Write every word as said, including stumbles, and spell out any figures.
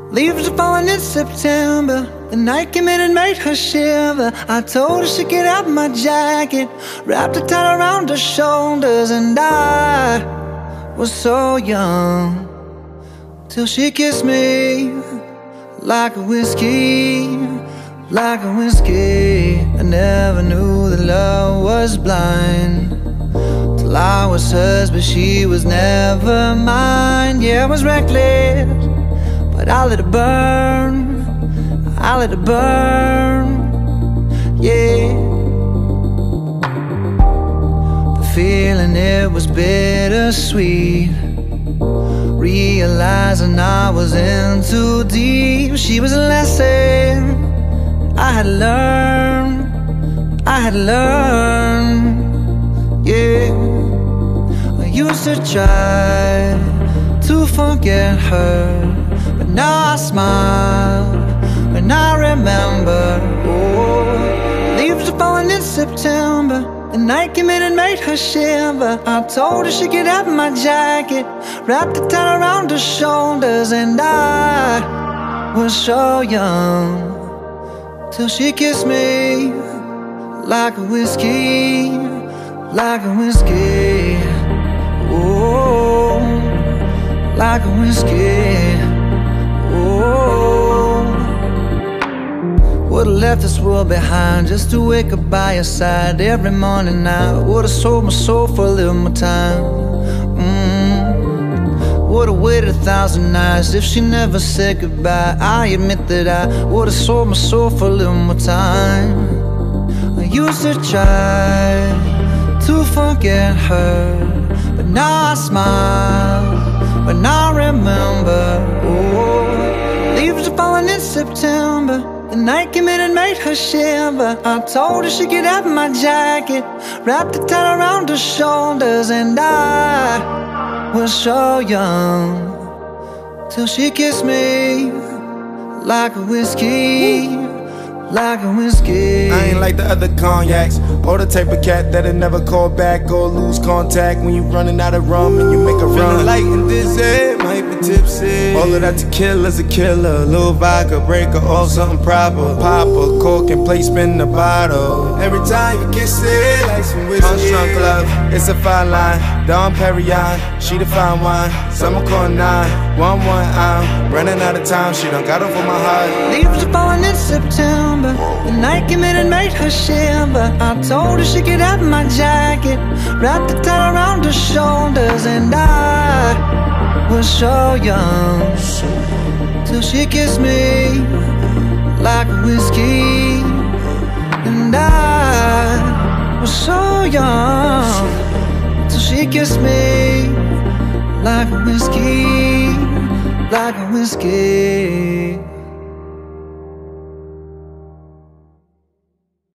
Leaves are falling in September. The night came in and made her shiver. I told her she could have my jacket, wrapped it tight around her shoulders. And I was so young, till she kissed me like a whiskey, like a whiskey. I never knew that love was blind till I was hers, but she was never mine. Yeah, I was reckless, but I let it burn, I let it burn, yeah. The feeling, it was bittersweet, realizing I was in too deep. She was a lesson I had learned, I had learned, yeah. I used to try to forget her, but now I smile when I remember. Oh, leaves are falling in September. The night came in and made her shiver. I told her she could have my jacket, wrapped it tight around her shoulders. And I was so young, till she kissed me like a whiskey, like a whiskey. Oh, like a whiskey. Oh, would've left this world behind just to wake up by your side every morning. I would've sold my soul for a little more time. mm. Would've waited a thousand nights if she never said goodbye. I admit that I would've sold my soul for a little more time. I used to try to forget her, but now I smile when I remember. Oh, leaves are falling in September. The night came in and made her shiver. I told her she could have my jacket, wrapped it tight around her shoulders. And I was so young, till she kissed me like a whiskey, like a whiskey. I ain't like the other cognacs, or the type of cat that'll never call back or lose contact when you running out of rum and you make a run. Feeling light and dizzy, might be tipsy. All of that tequila's a killer. Little vodka, break her off something proper. Pop a cork and play, spin the bottle. Every time you kiss it, like some whiskey. Armstrong Club, it's a fine line. Dom Perignon, she the fine wine. Summer Corn nine, one one. I'm running out of time. She done got off on my heart. Leaves are falling in September. The night came in and made her shiver. I told her she could have my jacket, wrapped it tight around her shoulders. And I was so young, till she kissed me like a whiskey. And I was so young, till she kissed me like a whiskey, like a whiskey.